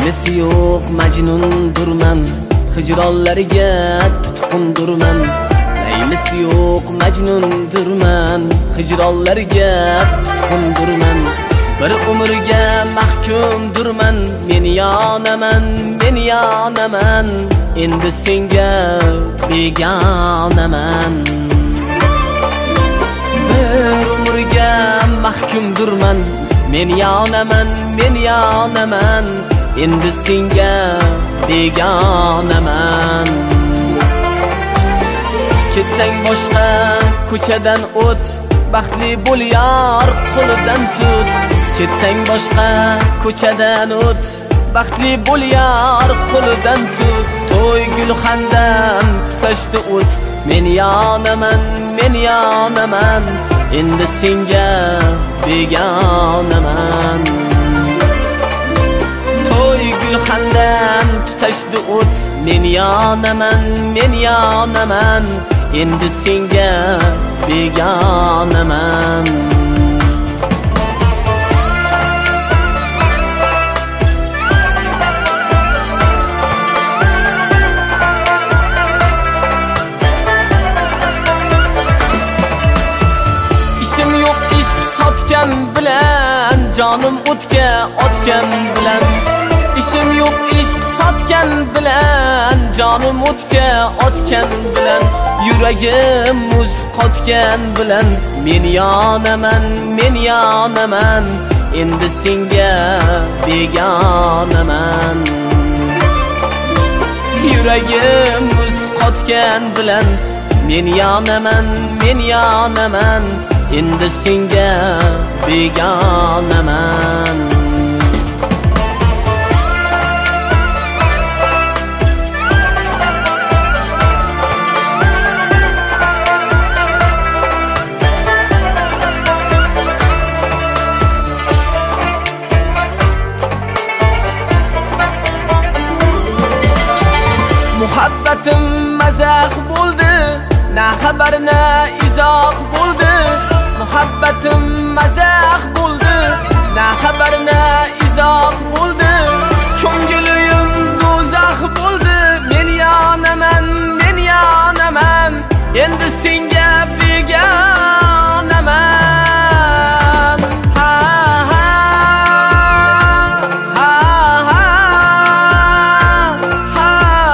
Laylisi yo'q majnundurman, hijronlariga tutqundurman. Laylisi yo'q majnundurman, hijronlariga tutqundurman. Bir umrga mahkumdurman, men yonaman, men yonaman. Endi senga begonaman. Bir umrga mahkumdurman, men yonaman, men yonaman. Endi senga begonaman. Ketsang boshqa ko'chadan o't, baxtli bo'l yor qo'lidan tut. Ketsang boshqa ko'chadan o't, baxtli bo'l yor qo'lidan tut. To'y gulxandan tutashdi o't, men yonaman, men yonaman. Endi senga begonaman. To'y gulxandan tutashdi o't, men yonaman, men yonaman. Endi senga begonaman. İşim yo'q ishq sotgan bilan, jonim o'tga otgan bilan. İşim yo'q ishq sotgan bilan, jonim o'tga otgan bilan. Yuragim muz qotgan bilan, men yonaman, men yonaman. Endi senga begonaman. Yuragim muz qotgan bilan, men yonaman, men yonaman. Endi senga begonaman. Muhabbatim mazax bo'ldi, na xabar na izoh bo'ldi. Muhabbatim mazax bo'ldi, na xabar na izoh bo'ldi. Ko'nglim do'zax bo'ldi, men yonaman, men yonaman. Endi senga begonaman. Ha ha ha ha ha.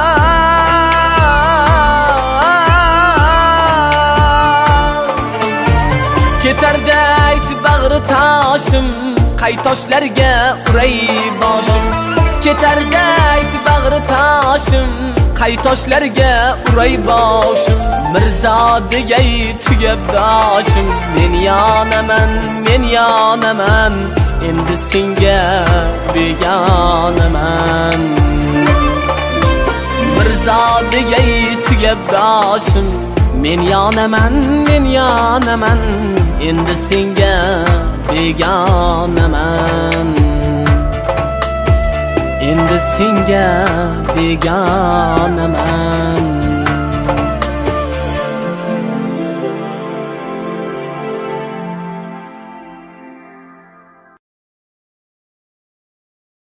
Ketarda ayt bag'ri toshim, qay toshlarga uray boshim. Ketarda ayt bag'ri toshim, qay toshlarga uray boshim. Mirzo degay tugab boshim, men yonaman, men yonaman. Endi senga begonaman. Mirzo degay tugab boshim, men yonaman, men yonaman. Endi senga begonaman. Endi senga begonaman.